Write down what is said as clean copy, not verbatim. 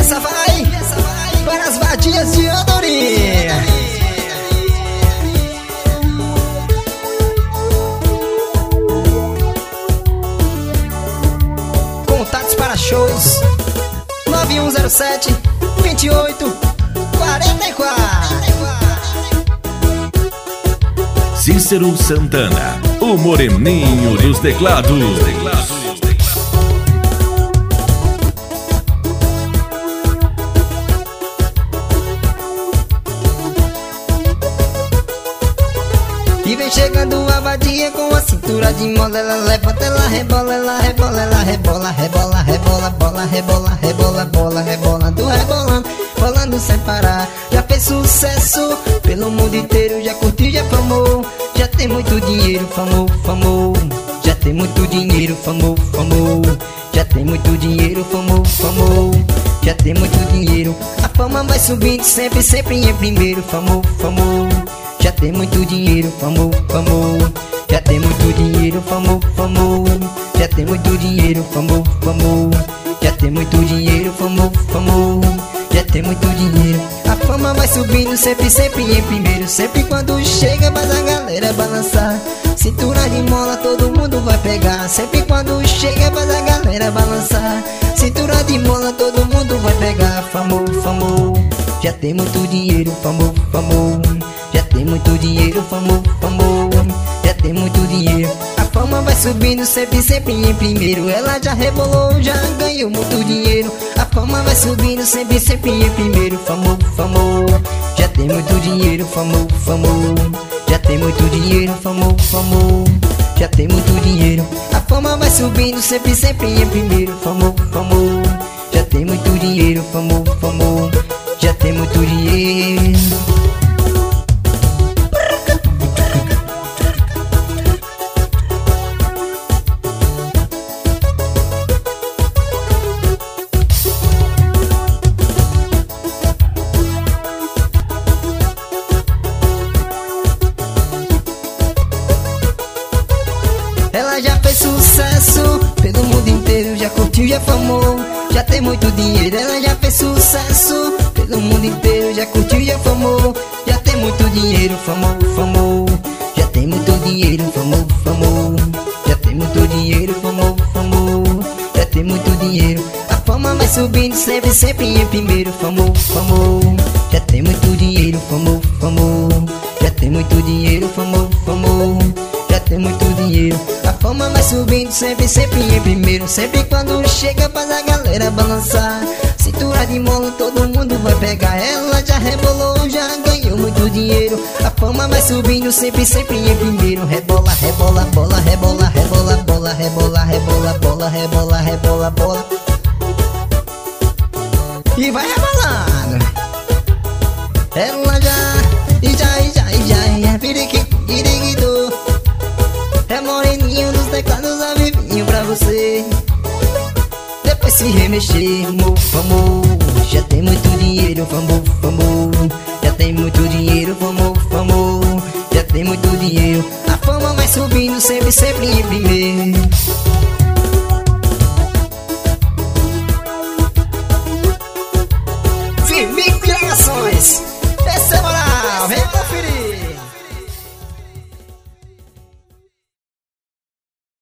essa vai para as vadias de Andorinha. Contatos para shows 9107 2844. Cícero Santana, o moreninho dos teclados. E vem chegando a vadia com a cintura de mola. Ela levanta, ela rebola, ela rebola, ela rebola, rebola, rebola, bola, rebola, rebola, bola, rebolando, rebolando, rolando sem parar. Já fez sucesso pelo mundo inteiro, já curtiu, já famou. Já tem muito dinheiro, famou, famou. Já tem muito dinheiro, famou, famou. Já tem muito dinheiro, famou, famou. Já tem muito dinheiro, a fama vai subindo sempre, sempre em primeiro, famou, famou. Já tem muito dinheiro, famou, famou. Já tem muito dinheiro, famou, famou. Já tem muito dinheiro, famou, famou. Já tem muito dinheiro, famou, famou. Já tem muito dinheiro, a fama vai subindo sempre, sempre em primeiro. Sempre quando chega faz a galera balançar. Cintura de mola todo mundo vai pegar. Sempre quando chega faz a galera balançar. Cintura de mola todo mundo vai pegar. Famou, famou. Já tem muito dinheiro, famou, famou. Já tem muito dinheiro, famou, famou. Já tem muito dinheiro, a fama vai subindo sempre, sempre em primeiro. Ela já rebolou, já ganhou muito dinheiro. A fama vai subindo sempre, sempre em primeiro. Famou, famou. Já tem muito dinheiro, famou, famou. Já tem muito dinheiro, famou, famou. Já tem muito dinheiro, a fama vai subindo sempre, sempre em primeiro. Famou, famou. Já tem muito dinheiro, famou, famou. Já tem muito dinheiro. Ela já fez sucesso pelo mundo inteiro, já curtiu, já famou. Já tem muito dinheiro, ela já fez sucesso pelo mundo inteiro, já curtiu, já famou. Já tem muito dinheiro, famou, famou. Já tem muito dinheiro, famou, famou. Já tem muito dinheiro, famou, famou. Já tem muito dinheiro, a fama vai subindo sempre, sempre em primeiro. Famou, famou. Já tem muito dinheiro, famou, famou. Já tem muito dinheiro, famou, famou. Já tem muito dinheiro, a fama vai subindo sempre, sempre em primeiro. Sempre quando chega faz a galera balançar. Cintura de mola todo mundo vai pegar. Ela já rebolou, já ganhou muito dinheiro. A fama vai subindo sempre, sempre em primeiro. Rebola, rebola, bola, rebola, rebola, bola, rebola, rebola, bola, rebola, rebola, bola. E vai rebolando. Ela já, piriqui, iriguidô. É moreninho dos teclados, a vivinho pra você. Depois se remexer, mo, famou. Já tem muito dinheiro, famou, famou. Já tem muito dinheiro, famou, famou. Já tem muito dinheiro, a fama vai subindo sempre, sempre em primeiro.